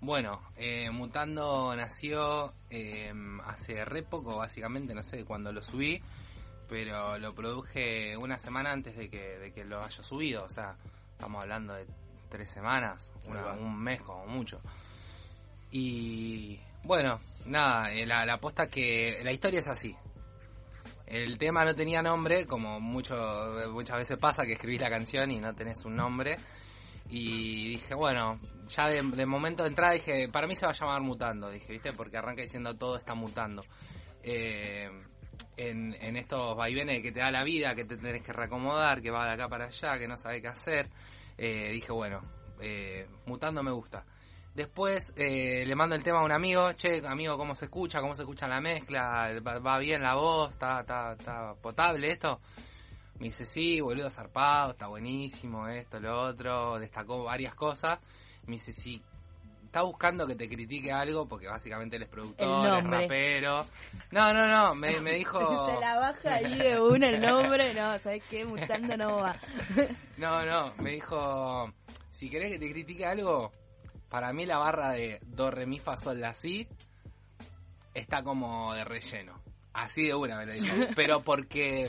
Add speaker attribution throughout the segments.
Speaker 1: Bueno, Mutando nació hace re poco, básicamente, no sé cuándo lo subí, pero lo produje una semana antes de que lo haya subido, o sea, estamos hablando de 3 semanas, un mes como mucho. Y bueno, nada, la posta que la historia es así. El tema no tenía nombre, como muchas veces pasa que escribís la canción y no tenés un nombre. Y dije, bueno, ya de momento de entrada dije, para mí se va a llamar Mutando, dije, ¿viste? Porque arranca diciendo todo está mutando. En estos vaivenes que te da la vida, que te tenés que reacomodar, que va de acá para allá, que no sabés qué hacer. Dije, bueno, Mutando me gusta. Después le mando el tema a un amigo, che, amigo, ¿cómo se escucha la mezcla? ¿Va bien la voz? ¿Está potable esto? Me dice, sí, boludo, zarpado, está buenísimo, esto, lo otro, destacó varias cosas. Me dice, sí, está buscando que te critique algo, porque básicamente él es productor, es rapero. No, me dijo...
Speaker 2: Se la baja ahí de una el nombre, no, ¿sabes qué? Mutando no va.
Speaker 1: No, me dijo, si querés que te critique algo, para mí la barra de do, re, mi, fa, sol, la, si, está como de relleno. Así de una me lo dijo, pero porque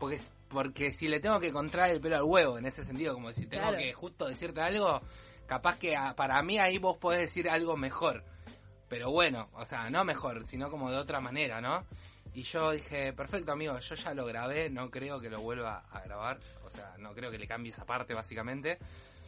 Speaker 1: si le tengo que contraer el pelo al huevo, en ese sentido, como si tengo que justo decirte algo, capaz que para mí ahí vos podés decir algo mejor, pero bueno, o sea, no mejor, sino como de otra manera, ¿no? Y yo dije, perfecto, amigo, yo ya lo grabé, no creo que lo vuelva a grabar, o sea, no creo que le cambie esa parte, básicamente,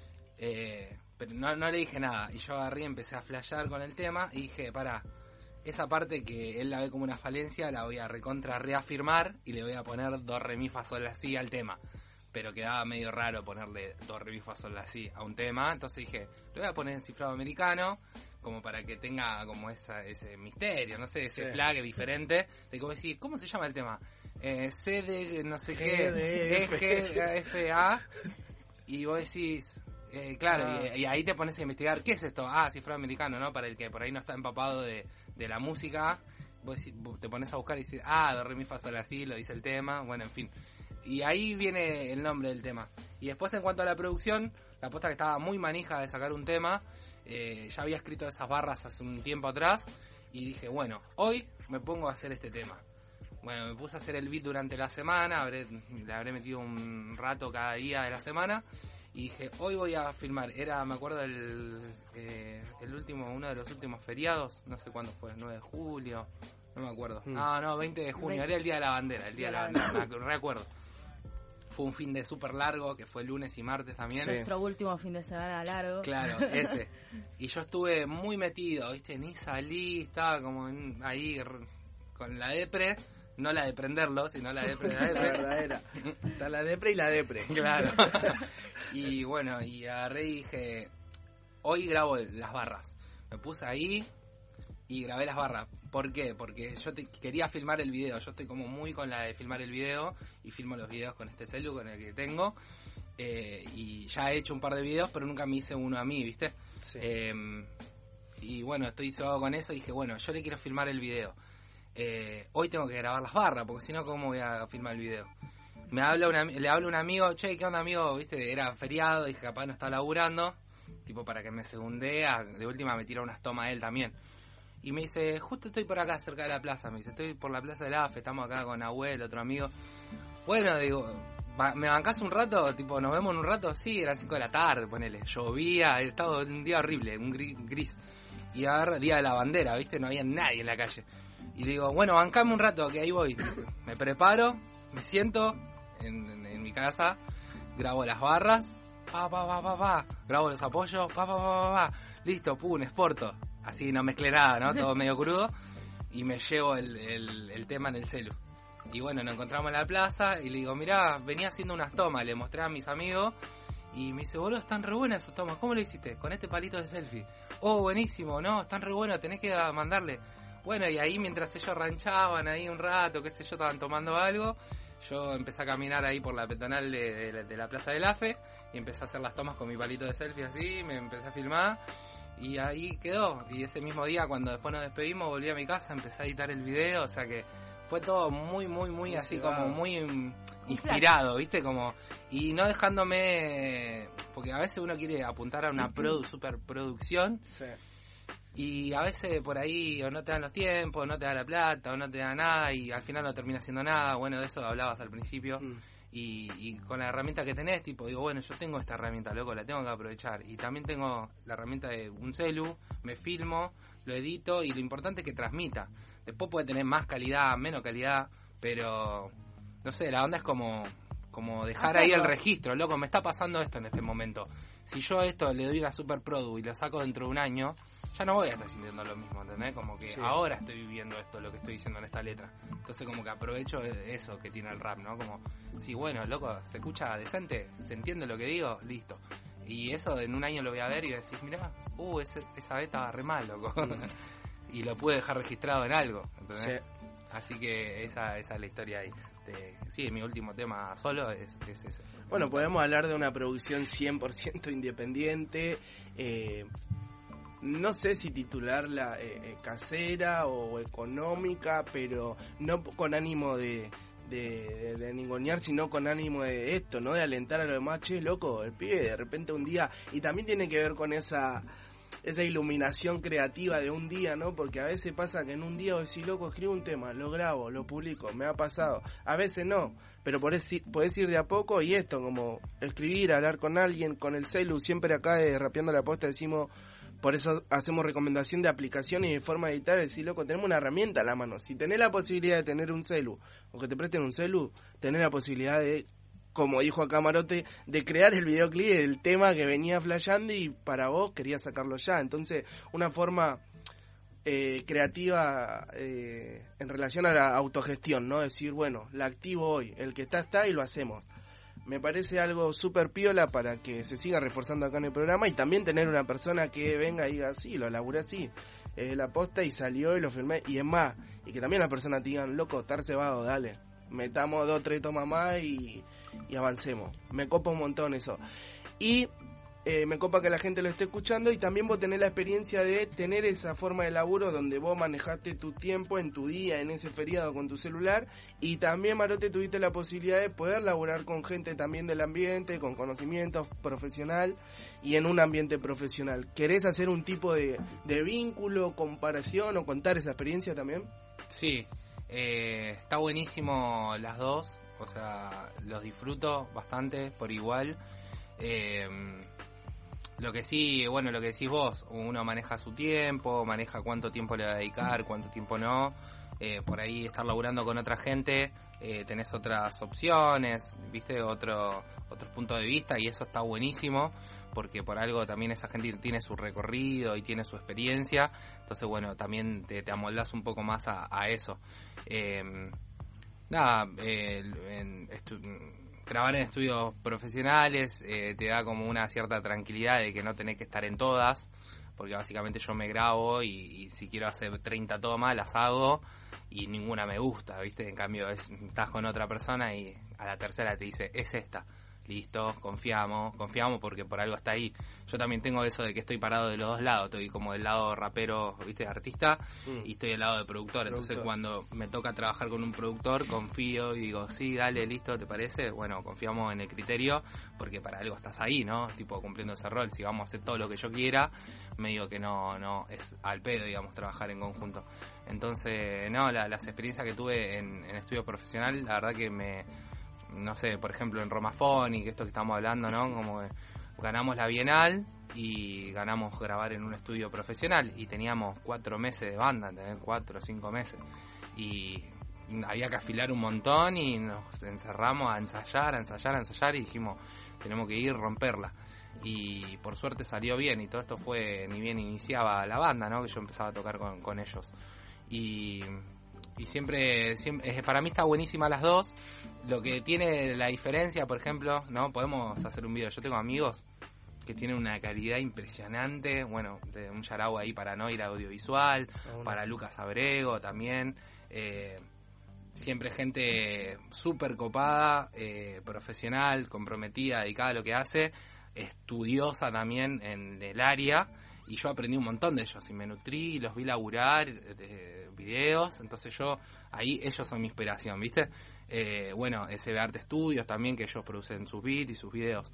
Speaker 1: pero no le dije nada, y yo agarré y empecé a flashear con el tema, y dije, pará, esa parte que él la ve como una falencia la voy a reafirmar y le voy a poner do, re, mi, fa, sol, la, si al tema. Pero quedaba medio raro ponerle do, re, mi, fa, sol, la, si a un tema. Entonces dije, lo voy a poner en cifrado americano como para que tenga como ese misterio, no sé, ese flag diferente. De como decir, ¿cómo se llama el tema? C de no sé qué, G, F, A. Y vos decís... claro, y ahí te pones a investigar, ¿qué es esto? Cifrado americano, ¿no? Para el que por ahí no está empapado de la música, vos te pones a buscar y dices, do, re, mi, fa, sol, la, si, lo dice el tema, bueno, en fin. Y ahí viene el nombre del tema. Y después, en cuanto a la producción, la posta que estaba muy manija de sacar un tema, ya había escrito esas barras hace un tiempo atrás, y dije, bueno, hoy me pongo a hacer este tema. Bueno, me puse a hacer el beat durante la semana, le habré metido un rato cada día de la semana, y dije, hoy voy a filmar. Me acuerdo uno de los últimos feriados, no sé cuándo fue, 9 de julio, no me acuerdo. 20 de junio, era el día de la bandera, me recuerdo. Fue un fin de súper largo, que fue lunes y martes también.
Speaker 2: Nuestro último fin de semana largo.
Speaker 1: Claro, ese. Y yo estuve muy metido, ¿viste? Ni salí, estaba como ahí con la depre. No la de prenderlo, sino la depre.
Speaker 3: La verdadera. Está la depre y la depre.
Speaker 1: Claro. Y bueno, y agarré y dije, hoy grabo las barras. Me puse ahí y grabé las barras. ¿Por qué? Porque yo quería filmar el video. Yo estoy como muy con la de filmar el video y filmo los videos con este celu, con el que tengo. Y ya he hecho un par de videos, pero nunca me hice uno a mí, ¿viste? Sí. Y bueno, estoy cebado con eso y dije, bueno, yo le quiero filmar el video. Hoy tengo que grabar las barras, porque si no, ¿cómo voy a filmar el video? Le hablo a un amigo, che, ¿qué onda, amigo? ¿Viste? Era feriado, dije, capaz no está laburando, tipo para que me segundea, de última me tira unas tomas él también. Y me dice, justo estoy por acá cerca de la plaza, me dice, estoy por la plaza del AFE, estamos acá con Nahuel, otro amigo. Bueno, digo, ¿me bancás un rato? Tipo, ¿nos vemos en un rato? Sí, eran 5 de la tarde, ponele, llovía, estaba un día horrible, un gris. Y ahora, día de la bandera, ¿viste? No había nadie en la calle. Y digo, bueno, bancame un rato, que ahí voy. Me preparo, me siento en mi casa, grabo las barras, grabo los apoyos, listo, exporto. Así no mezclé nada, ¿no? Todo medio crudo. Y me llevo el tema en el celu. Y bueno, nos encontramos en la plaza y le digo, mirá, venía haciendo unas tomas, le mostré a mis amigos. Y me dice, boludo, están re buenas esas tomas, ¿cómo lo hiciste? Con este palito de selfie. Oh, buenísimo, no, están re buenas, tenés que mandarle. Bueno, y ahí mientras ellos ranchaban ahí un rato, qué sé yo, estaban tomando algo, yo empecé a caminar ahí por la peatonal de la Plaza del AFE y empecé a hacer las tomas con mi palito de selfie así, me empecé a filmar y ahí quedó. Y ese mismo día, cuando después nos despedimos, volví a mi casa, empecé a editar el video, o sea que fue todo muy así como muy inspirado, ¿viste? Como, y no dejándome, porque a veces uno quiere apuntar a una superproducción. Sí. Y a veces por ahí o no te dan los tiempos, no te dan la plata, o no te dan nada, y al final no termina haciendo nada. Bueno, de eso hablabas al principio. Y con la herramienta que tenés, tipo, digo, bueno, yo tengo esta herramienta, loco, la tengo que aprovechar. Y también tengo la herramienta de un celu, me filmo, lo edito, y lo importante es que transmita. Después puede tener más calidad, menos calidad, pero, no sé, la onda es como dejar ahí el registro, loco, me está pasando esto en este momento. Si yo esto le doy una super produ y lo saco dentro de un año, ya no voy a estar sintiendo lo mismo, ¿entendés? Como que ahora estoy viviendo esto, lo que estoy diciendo en esta letra. Entonces como que aprovecho eso que tiene el rap, ¿no? Como, sí, bueno, loco, se escucha decente, se entiende lo que digo, listo. Y eso en un año lo voy a ver y voy a decir, mirá, esa vez estaba re mal, loco. Y lo pude dejar registrado en algo, ¿entendés? Sí. Así que esa es la historia ahí. Sí, mi último tema solo es ese.
Speaker 3: Bueno, podemos hablar de una producción 100% independiente. No sé si titularla casera o económica, pero no con ánimo de ningunear, sino con ánimo de esto, ¿no? De alentar a los demás, che, loco, el pibe de repente un día, y también tiene que ver con esa iluminación creativa de un día, ¿no? Porque a veces pasa que en un día vos decís, loco, escribo un tema, lo grabo, lo publico, me ha pasado. A veces no, pero podés ir de a poco, y esto, como escribir, hablar con alguien, con el celu, siempre acá de Rapeando la Posta decimos, por eso hacemos recomendación de aplicaciones y de forma de editar, decir, loco, tenemos una herramienta a la mano. Si tenés la posibilidad de tener un celu, o que te presten un celu, tenés la posibilidad de, como dijo acá Marote, de crear el videoclip del tema que venía flasheando y para vos querías sacarlo ya. Entonces, una forma creativa en relación a la autogestión, ¿no? Decir, bueno, la activo hoy, el que está y lo hacemos. Me parece algo súper piola para que se siga reforzando acá en el programa, y también tener una persona que venga y diga, sí, lo laburé así, la posta y salió y lo filmé, y es más, y que también las personas te digan, loco, estar cebado, dale, metamos 2 o 3 tomas más y avancemos. Me copa un montón eso. Y me copa que la gente lo esté escuchando, y también vos tenés la experiencia de tener esa forma de laburo donde vos manejaste tu tiempo en tu día, en ese feriado con tu celular, y también, Marote, tuviste la posibilidad de poder laburar con gente también del ambiente, con conocimiento profesional y en un ambiente profesional. ¿Querés hacer un tipo de vínculo, comparación o contar esa experiencia también?
Speaker 1: Sí, está buenísimo las dos, o sea, los disfruto bastante por igual. Lo que sí, bueno, lo que decís vos, uno maneja su tiempo, maneja cuánto tiempo le va a dedicar, cuánto tiempo no. Por ahí estar laburando con otra gente, tenés otras opciones, viste, otros puntos de vista, y eso está buenísimo, porque por algo también esa gente tiene su recorrido y tiene su experiencia. Entonces, bueno, también te amoldás un poco más a eso. Grabar en estudios profesionales te da como una cierta tranquilidad de que no tenés que estar en todas, porque básicamente yo me grabo y si quiero hacer 30 tomas las hago y ninguna me gusta, ¿viste? En cambio estás con otra persona y a la tercera te dice, es esta. Listo, confiamos porque por algo está ahí. Yo también tengo eso de que estoy parado de los dos lados, estoy como del lado rapero, viste, artista, y estoy del lado de productor. Entonces cuando me toca trabajar con un productor, confío y digo, sí, dale, listo, ¿te parece? Bueno, confiamos en el criterio, porque para algo estás ahí, ¿no? Tipo, cumpliendo ese rol. Si vamos a hacer todo lo que yo quiera, me digo que no es al pedo, digamos, trabajar en conjunto. Entonces, no, las experiencias que tuve en estudio profesional, la verdad que no sé, por ejemplo en Romafonic, esto que estamos hablando, ¿no? Como que ganamos la Bienal y ganamos grabar en un estudio profesional y teníamos 4 meses de banda, ¿entendés? 4 o 5 meses. Y había que afilar un montón y nos encerramos a ensayar y dijimos, tenemos que ir, romperla. Y por suerte salió bien, y todo esto fue ni bien iniciaba la banda, ¿no? Que yo empezaba a tocar con ellos. Y siempre para mí está buenísima las dos. Lo que tiene la diferencia, por ejemplo, no podemos hacer un video. Yo tengo amigos que tienen una calidad impresionante, bueno, de un Yarau ahí para Noir audiovisual, para Lucas Abrego también, siempre gente súper copada, profesional, comprometida, dedicada a lo que hace, estudiosa también en el área. Y yo aprendí un montón de ellos y me nutrí, los vi laburar de videos, entonces ahí ellos son mi inspiración, ¿viste? Bueno, SB Arte Studios también, que ellos producen sus beats y sus videos.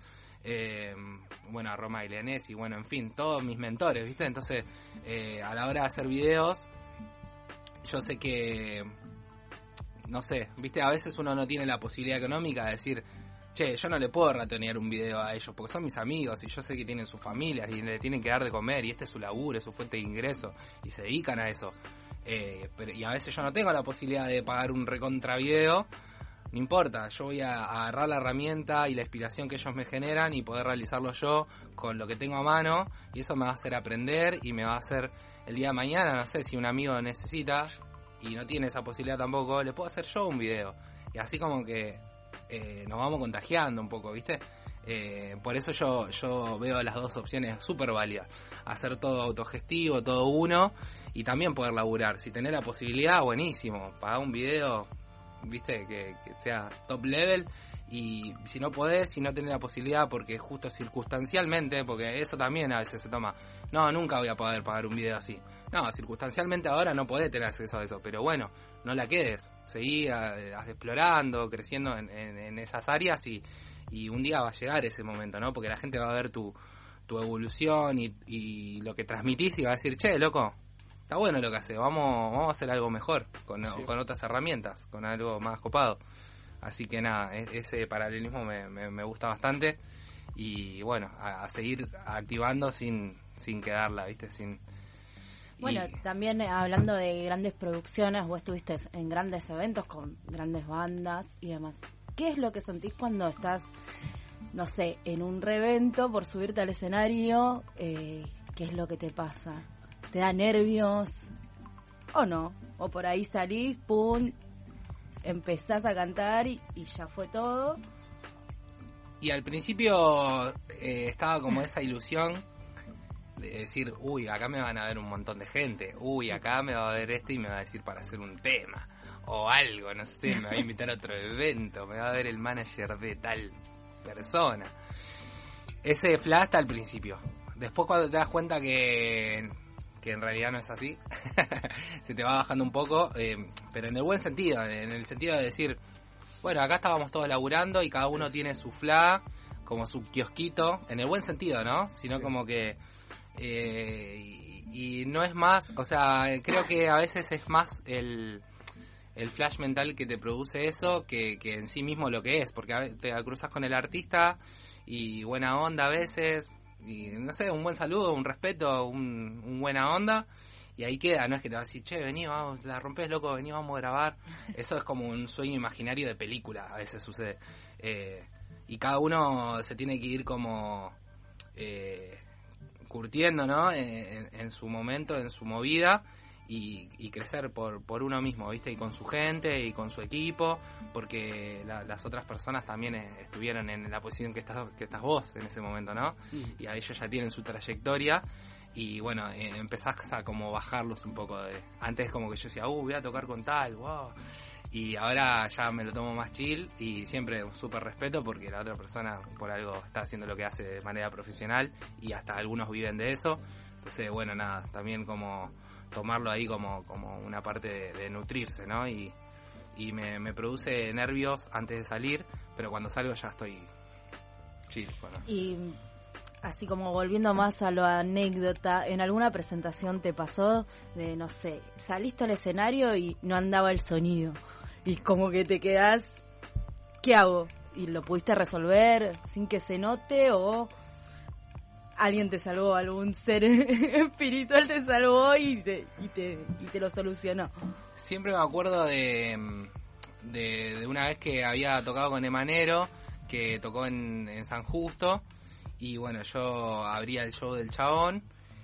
Speaker 1: bueno, a Roma Ilenés y bueno, en fin, todos mis mentores, ¿viste? Entonces, a la hora de hacer videos, yo sé que, no sé, ¿viste? A veces uno no tiene la posibilidad económica de decir, che, yo no le puedo ratonear un video a ellos porque son mis amigos y yo sé que tienen sus familias y le tienen que dar de comer y este es su laburo, es su fuente de ingreso y se dedican a eso. Y a veces yo no tengo la posibilidad de pagar un recontra video. No importa, yo voy a agarrar la herramienta y la inspiración que ellos me generan y poder realizarlo yo con lo que tengo a mano, y eso me va a hacer aprender y me va a hacer el día de mañana, no sé, si un amigo necesita y no tiene esa posibilidad tampoco, le puedo hacer yo un video. Y así como que nos vamos contagiando un poco, ¿viste? Por eso yo veo las dos opciones súper válidas. Hacer todo autogestivo, todo uno, y también poder laburar. Si tenés la posibilidad, buenísimo, pagar un video, viste, que sea top level, y si no podés, si no tenés la posibilidad, porque justo circunstancialmente, porque eso también a veces se toma, no, nunca voy a poder pagar un video así. No, circunstancialmente ahora no podés tener acceso a eso, pero bueno, no la quedes, seguí explorando, creciendo en esas áreas, y un día va a llegar ese momento, ¿no? Porque la gente va a ver tu evolución y lo que transmitís y va a decir, che, loco, está bueno lo que hace, vamos a hacer algo mejor con otras herramientas, con algo más copado. Así que nada, ese paralelismo me gusta bastante, y bueno, a seguir activando sin quedarla, ¿viste?
Speaker 2: Bueno, también hablando de grandes producciones, vos estuviste en grandes eventos con grandes bandas y demás. ¿Qué es lo que sentís cuando estás, no sé, en un reevento por subirte al escenario? ¿Qué es lo que te pasa? ¿Te da nervios o no? O por ahí salís, pum, empezás a cantar y ya fue todo.
Speaker 1: Y al principio estaba como esa ilusión de decir, uy, acá me van a ver un montón de gente, uy, acá me va a ver y me va a decir para hacer un tema o algo, no sé, me va a invitar a otro evento, me va a ver el manager de tal persona. Ese flash está al principio. Después, cuando te das cuenta que en realidad no es así, se te va bajando un poco, pero en el buen sentido, en el sentido de decir, bueno, acá estábamos todos laburando y cada uno tiene su fla, como su kiosquito, en el buen sentido, ¿no? Sino como que y no es más, o sea, creo que a veces es más el flash mental que te produce eso que en sí mismo lo que es, porque te cruzas con el artista y buena onda a veces, y no sé, un buen saludo, un respeto, un buena onda, y ahí queda, no es que te vas a decir, che, vení, vamos, la rompés, loco, vení, vamos a grabar. Eso es como un sueño imaginario de película, a veces sucede. Y cada uno se tiene que ir como curtiendo, ¿no? En su momento, en su movida, y crecer por uno mismo, ¿viste? Y con su gente y con su equipo, porque las otras personas también estuvieron en la posición que estás vos en ese momento, ¿no? Y a ellos ya tienen su trayectoria, y bueno, empezás a como bajarlos un poco. Antes como que yo decía, voy a tocar con tal, wow. Y ahora ya me lo tomo más chill, y siempre un súper respeto, porque la otra persona por algo está haciendo lo que hace de manera profesional, y hasta algunos viven de eso. Entonces, bueno, nada, también como tomarlo ahí como una parte de nutrirse, ¿no? Y me produce nervios antes de salir, pero cuando salgo ya estoy chill. Bueno.
Speaker 2: Y así como volviendo más a la anécdota, ¿en alguna presentación te pasó de, no sé, saliste al escenario y no andaba el sonido? Y como que te quedás, ¿qué hago? ¿Y lo pudiste resolver sin que se note, o alguien te salvó, algún ser espiritual te salvó y te lo solucionó?
Speaker 1: Siempre me acuerdo de una vez que había tocado con Emanero, que tocó en San Justo, y bueno, yo abría el show del chabón,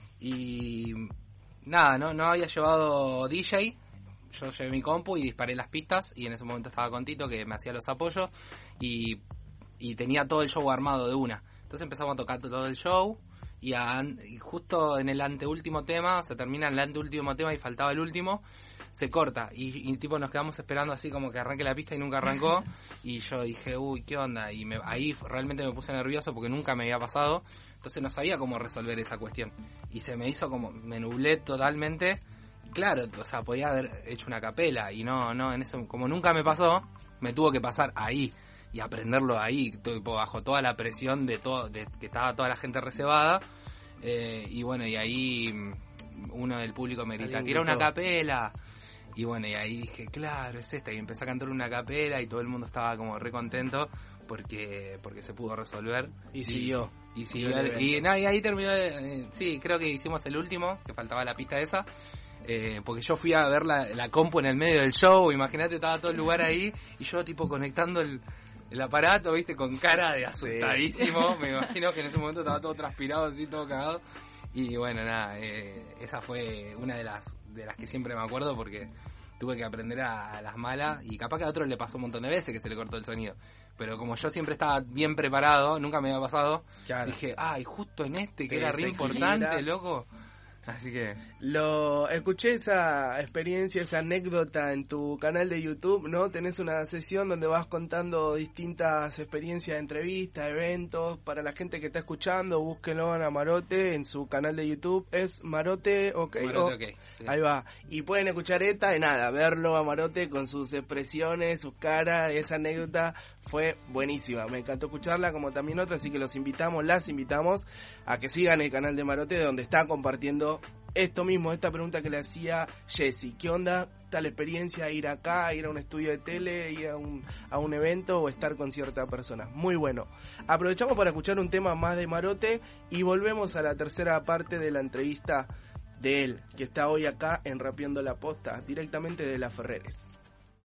Speaker 1: y nada, no había llevado DJ. Yo llevé mi compu y disparé las pistas, y en ese momento estaba con Tito, que me hacía los apoyos, y tenía todo el show armado de una. Entonces empezamos a tocar todo el show, y justo en el anteúltimo tema, o sea, termina el anteúltimo tema y faltaba el último, se corta, y tipo nos quedamos esperando así como que arranque la pista, y nunca arrancó, y yo dije, uy, ¿qué onda? Y ahí realmente me puse nervioso porque nunca me había pasado, entonces no sabía cómo resolver esa cuestión, y se me hizo como, me nublé totalmente. Claro, o sea, podía haber hecho una capela, y no, en eso, como nunca me pasó, me tuvo que pasar ahí. y aprenderlo ahí, tipo, bajo toda la presión de que estaba toda la gente reservada. Y bueno, y ahí uno del público me grita, tira una capela. Y bueno, y ahí dije, claro, es esta. Y empecé a cantar una capela y todo el mundo estaba como re contento porque se pudo resolver.
Speaker 3: Y siguió.
Speaker 1: Y ahí terminó. Sí, creo que hicimos el último, que faltaba la pista esa. Porque yo fui a ver la compu en el medio del show. Imagínate, estaba todo el lugar ahí. Y yo, tipo, conectando el aparato, viste, con cara de asustadísimo. Sí. Me imagino que en ese momento estaba todo transpirado, así, todo cagado. Y bueno, nada, esa fue una de las que siempre me acuerdo porque tuve que aprender a las malas y capaz que a otro le pasó un montón de veces que se le cortó el sonido. Pero como yo siempre estaba bien preparado, nunca me había pasado, dije, y justo en que era re importante, loco. Así que...
Speaker 3: Escuché esa experiencia, esa anécdota en tu canal de YouTube, ¿no? Tenés una sesión donde vas contando distintas experiencias de entrevistas, eventos. Para la gente que está escuchando, búsquenlo a Marote en su canal de YouTube. Es Marote, ok.
Speaker 1: Marote, sí.
Speaker 3: Ahí va. Y pueden escuchar verlo a Marote con sus expresiones, sus caras. Esa anécdota fue buenísima. Me encantó escucharla, como también otra, así que las invitamos a que sigan el canal de Marote, donde está compartiendo esto mismo, esta pregunta que le hacía Jessy. ¿Qué onda tal experiencia, ir acá, ir a un estudio de tele, ir a un evento o estar con cierta persona? Muy bueno. Aprovechamos para escuchar un tema más de Marote y volvemos a la tercera parte de la entrevista de él, que está hoy acá en Rapeando la Posta, directamente de Las Ferreres.